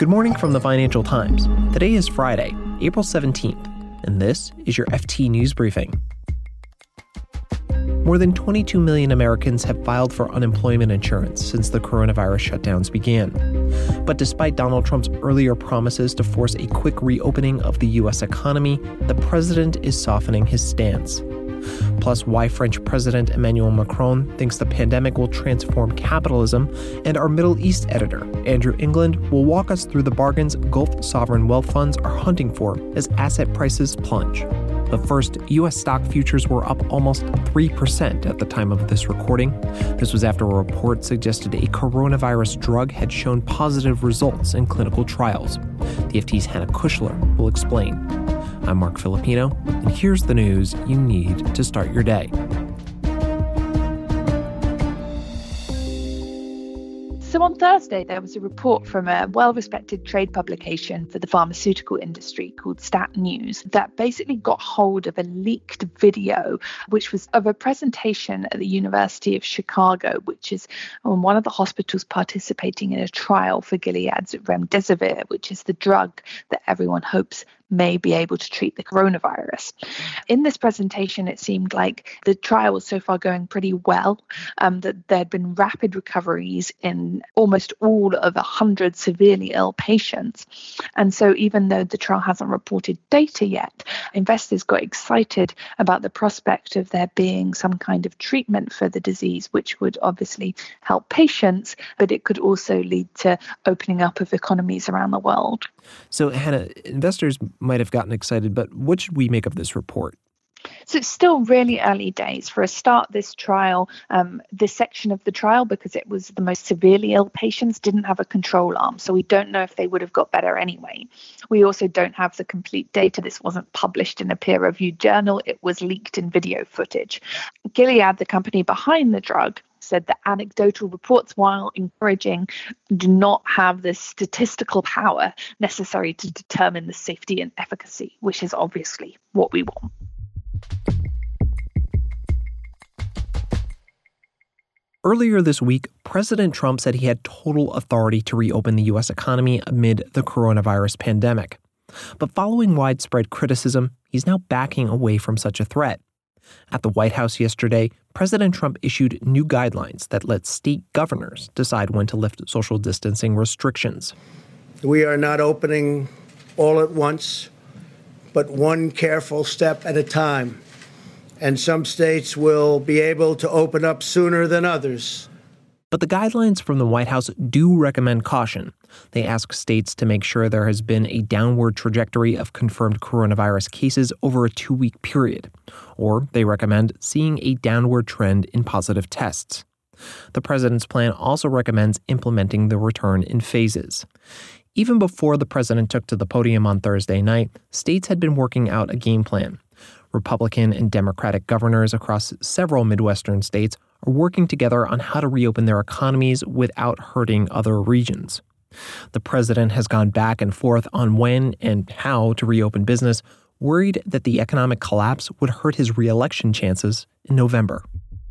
Good morning from the Financial Times. Today is Friday, April 17th, and this is your FT News Briefing. More than 22 million Americans have filed for unemployment insurance since the coronavirus shutdowns began. But despite Donald Trump's earlier promises to force a quick reopening of the U.S. economy, the president is softening his stance. Plus, why French President Emmanuel Macron thinks the pandemic will transform capitalism, and our Middle East editor, Andrew England, will walk us through the bargains Gulf sovereign wealth funds are hunting for as asset prices plunge. But first, U.S. stock futures were up almost 3% at the time of this recording. This was after a report suggested a coronavirus drug had shown positive results in clinical trials. The FT's Hannah Kushler will explain. I'm Mark Filipino, and here's the news you need to start your day. So on Thursday, there was a report from a well-respected trade publication for the pharmaceutical industry called Stat News that basically got hold of a leaked video, which was of a presentation at the University of Chicago, which is one of the hospitals participating in a trial for Gilead's remdesivir, which is the drug that everyone hopes may be able to treat the coronavirus. In this presentation, it seemed like the trial was so far going pretty well, that there had been rapid recoveries in almost all of 100 severely ill patients. And so even though the trial hasn't reported data yet, investors got excited about the prospect of there being some kind of treatment for the disease, which would obviously help patients, but it could also lead to opening up of economies around the world. So, Hannah, investors might have gotten excited, but what should we make of this report? So it's still really early days. For a start, this trial, this section of the trial, because it was the most severely ill patients, didn't have a control arm. So we don't know if they would have got better anyway. We also don't have the complete data. This wasn't published in a peer-reviewed journal. It was leaked in video footage. Gilead, the company behind the drug, said that anecdotal reports, while encouraging, do not have the statistical power necessary to determine the safety and efficacy, which is obviously what we want. Earlier this week, President Trump said he had total authority to reopen the U.S. economy amid the coronavirus pandemic. But following widespread criticism, he's now backing away from such a threat. At the White House yesterday, President Trump issued new guidelines that let state governors decide when to lift social distancing restrictions. We are not opening all at once, but one careful step at a time. And some states will be able to open up sooner than others. But the guidelines from the White House do recommend caution. They ask states to make sure there has been a downward trajectory of confirmed coronavirus cases over a 2-week period. Or they recommend seeing a downward trend in positive tests. The president's plan also recommends implementing the return in phases. Even before the president took to the podium on Thursday night, states had been working out a game plan. Republican and Democratic governors across several Midwestern states are working together on how to reopen their economies without hurting other regions. The president has gone back and forth on when and how to reopen business, worried that the economic collapse would hurt his re-election chances in November.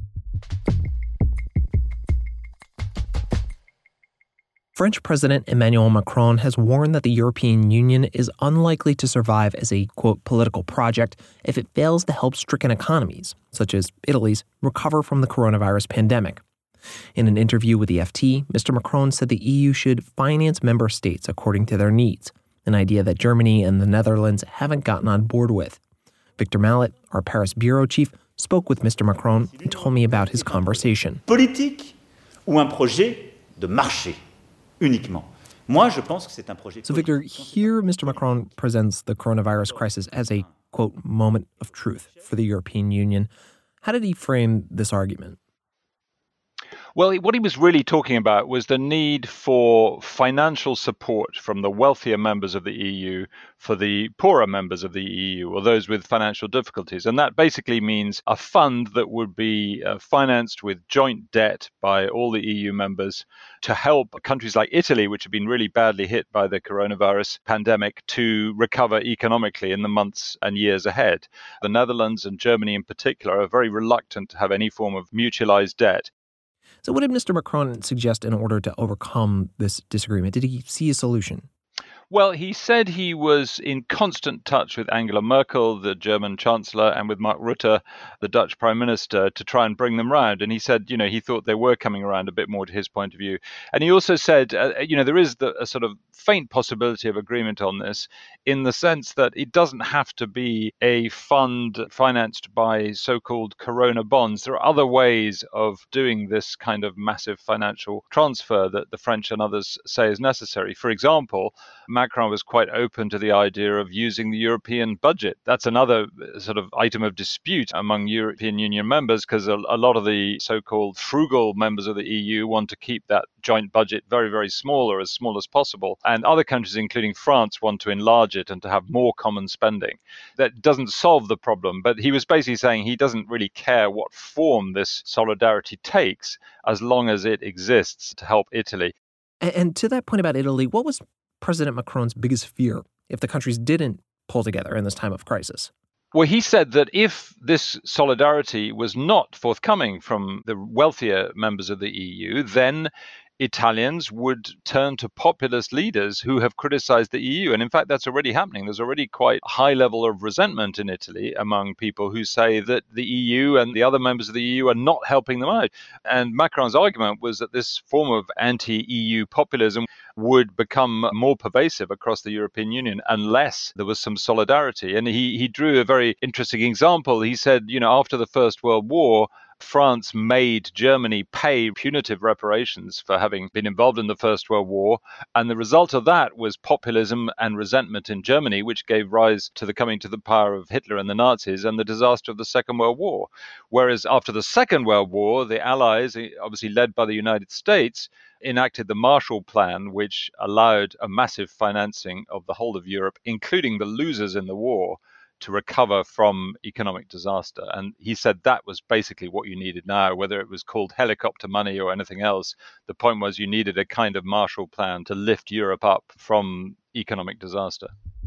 French President Emmanuel Macron has warned that the European Union is unlikely to survive as a, quote, political project if it fails to help stricken economies, such as Italy's, recover from the coronavirus pandemic. In an interview with the FT, Mr. Macron said the EU should finance member states according to their needs, an idea that Germany and the Netherlands haven't gotten on board with. Victor Mallet, our Paris bureau chief, spoke with Mr. Macron and told me about his conversation. Politique ou un projet de marché? Uniquement. So, Victor, here Mr. Macron presents the coronavirus crisis as a, quote, moment of truth for the European Union. How did he frame this argument? Well, what he was really talking about was the need for financial support from the wealthier members of the EU for the poorer members of the EU or those with financial difficulties. And that basically means a fund that would be financed with joint debt by all the EU members to help countries like Italy, which have been really badly hit by the coronavirus pandemic, to recover economically in the months and years ahead. The Netherlands and Germany in particular are very reluctant to have any form of mutualized debt. So what did Mr. Macron suggest in order to overcome this disagreement? Did he see a solution? Well, he said he was in constant touch with Angela Merkel, the German Chancellor, and with Mark Rutte, the Dutch Prime Minister, to try and bring them round. And he said, he thought they were coming around a bit more to his point of view. And he also said, there is a sort of faint possibility of agreement on this, in the sense that it doesn't have to be a fund financed by so-called corona bonds. There are other ways of doing this kind of massive financial transfer that the French and others say is necessary. For example, Macron was quite open to the idea of using the European budget. That's another sort of item of dispute among European Union members, because a lot of the so-called frugal members of the EU want to keep that joint budget very, very small, or as small as possible. And other countries, including France, want to enlarge it and to have more common spending. That doesn't solve the problem, but he was basically saying he doesn't really care what form this solidarity takes, as long as it exists to help Italy. And to that point about Italy, what was President Macron's biggest fear if the countries didn't pull together in this time of crisis? Well, he said that if this solidarity was not forthcoming from the wealthier members of the EU, then Italians would turn to populist leaders who have criticized the EU. And in fact, that's already happening. There's already quite a high level of resentment in Italy among people who say that the EU and the other members of the EU are not helping them out. And Macron's argument was that this form of anti-EU populism would become more pervasive across the European Union unless there was some solidarity. And he drew a very interesting example. He said, after the First World War, France made Germany pay punitive reparations for having been involved in the First World War. And the result of that was populism and resentment in Germany, which gave rise to the coming to the power of Hitler and the Nazis and the disaster of the Second World War. Whereas after the Second World War, the Allies, obviously led by the United States, enacted the Marshall Plan, which allowed a massive financing of the whole of Europe, including the losers in the war, to recover from economic disaster. And he said that was basically what you needed now, whether it was called helicopter money or anything else. The point was you needed a kind of Marshall Plan to lift Europe up from economic disaster.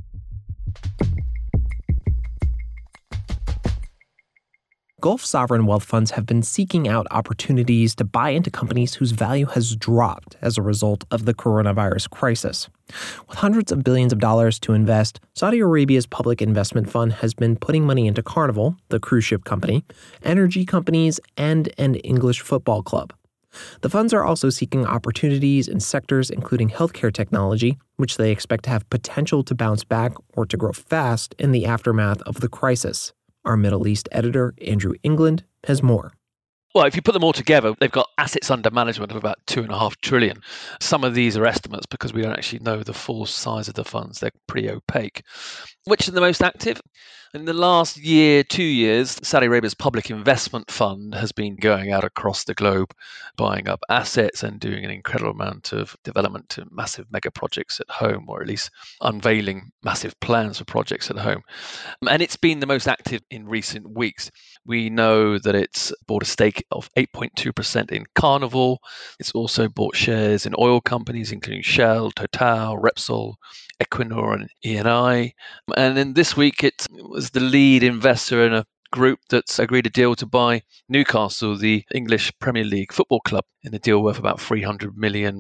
Gulf sovereign wealth funds have been seeking out opportunities to buy into companies whose value has dropped as a result of the coronavirus crisis. With hundreds of billions of dollars to invest, Saudi Arabia's public investment fund has been putting money into Carnival, the cruise ship company, energy companies, and an English football club. The funds are also seeking opportunities in sectors including healthcare technology, which they expect to have potential to bounce back or to grow fast in the aftermath of the crisis. Our Middle East editor, Andrew England, has more. Well, if you put them all together, they've got assets under management of about $2.5 trillion. Some of these are estimates because we don't actually know the full size of the funds. They're pretty opaque. Which are the most active? In the last year, 2 years, Saudi Arabia's public investment fund has been going out across the globe, buying up assets and doing an incredible amount of development to massive mega projects at home, or at least unveiling massive plans for projects at home. And it's been the most active in recent weeks. We know that it's bought a stake of 8.2% in Carnival. It's also bought shares in oil companies, including Shell, Total, Repsol, Equinor, and Eni. And then this week, it was the lead investor in a group that's agreed a deal to buy Newcastle, the English Premier League football club, in a deal worth about £300 million.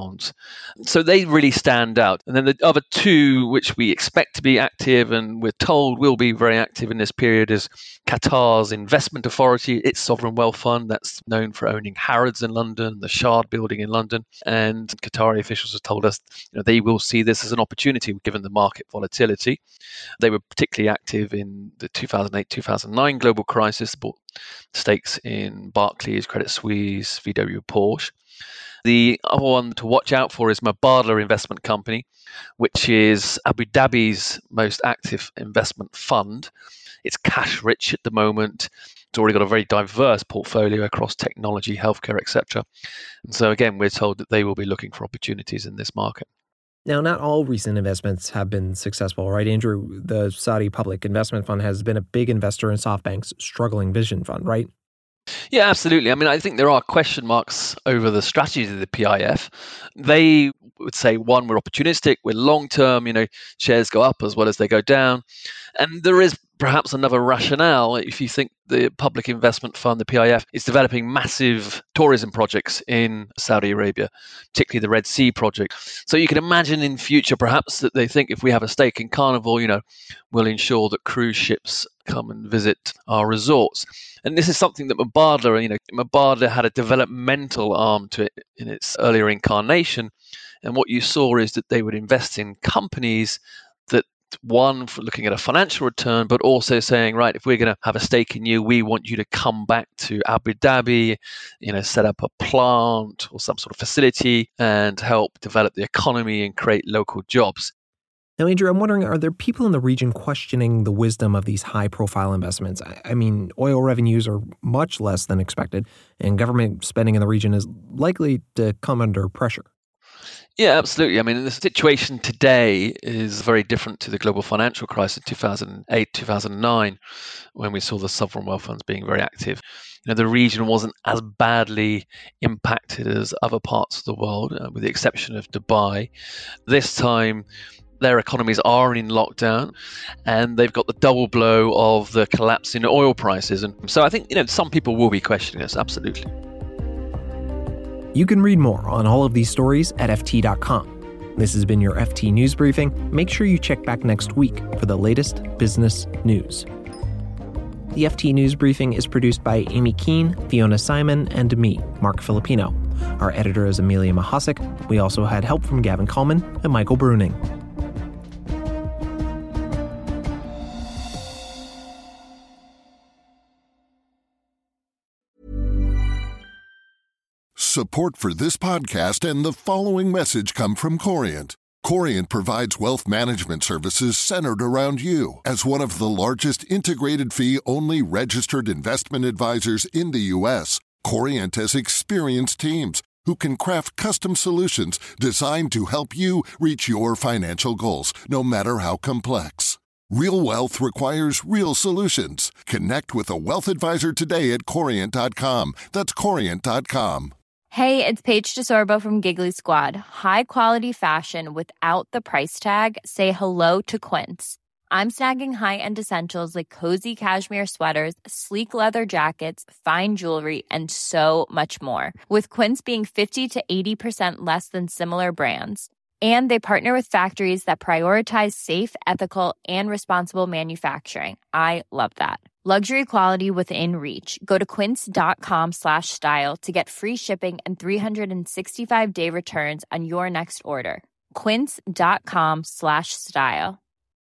So they really stand out. And then the other two, which we expect to be active and we're told will be very active in this period, is Qatar's Investment Authority, its sovereign wealth fund that's known for owning Harrods in London, the Shard building in London. And Qatari officials have told us they will see this as an opportunity given the market volatility. They were particularly active in the 2008-2009 global crisis, bought stakes in Barclays, Credit Suisse, VW, Porsche. The other one to watch out for is Mubadala Investment Company, which is Abu Dhabi's most active investment fund. It's cash rich at the moment. It's already got a very diverse portfolio across technology, healthcare, etc. And so again, we're told that they will be looking for opportunities in this market. Now, not all recent investments have been successful, right, Andrew? The Saudi Public Investment Fund has been a big investor in SoftBank's struggling Vision Fund, right? Yeah, absolutely. I mean, I think there are question marks over the strategies of the PIF. They would say, one, we're opportunistic, we're long-term, shares go up as well as they go down. And there is perhaps another rationale if you think the Public Investment Fund, the PIF, is developing massive tourism projects in Saudi Arabia, particularly the Red Sea project. So you can imagine in future perhaps that they think if we have a stake in Carnival, we'll ensure that cruise ships come and visit our resorts. And this is something that Mubadala had a developmental arm to it in its earlier incarnation. And what you saw is that they would invest in companies that, one, for looking at a financial return, but also saying, right, if we're going to have a stake in you, we want you to come back to Abu Dhabi, set up a plant or some sort of facility and help develop the economy and create local jobs. Now, Andrew, I'm wondering, are there people in the region questioning the wisdom of these high-profile investments? I mean, oil revenues are much less than expected, and government spending in the region is likely to come under pressure. Yeah, absolutely. I mean, the situation today is very different to the global financial crisis in 2008, 2009, when we saw the sovereign wealth funds being very active. The region wasn't as badly impacted as other parts of the world, with the exception of Dubai. This time, their economies are in lockdown, and they've got the double blow of the collapse in oil prices. And so I think, some people will be questioning this, absolutely. You can read more on all of these stories at FT.com. This has been your FT News Briefing. Make sure you check back next week for the latest business news. The FT News Briefing is produced by Amy Keene, Fiona Simon, and me, Mark Filipino. Our editor is Amelia Mahasik. We also had help from Gavin Coleman and Michael Bruning. Support for this podcast and the following message come from Corient. Corient provides wealth management services centered around you. As one of the largest integrated fee-only registered investment advisors in the U.S., Corient has experienced teams who can craft custom solutions designed to help you reach your financial goals, no matter how complex. Real wealth requires real solutions. Connect with a wealth advisor today at Corient.com. That's Corient.com. Hey, it's Paige DeSorbo from Giggly Squad. High quality fashion without the price tag. Say hello to Quince. I'm snagging high-end essentials like cozy cashmere sweaters, sleek leather jackets, fine jewelry, and so much more. With Quince being 50 to 80% less than similar brands. And they partner with factories that prioritize safe, ethical, and responsible manufacturing. I love that. Luxury quality within reach. Go to quince.com/style to get free shipping and 365-day returns on your next order. Quince.com/style.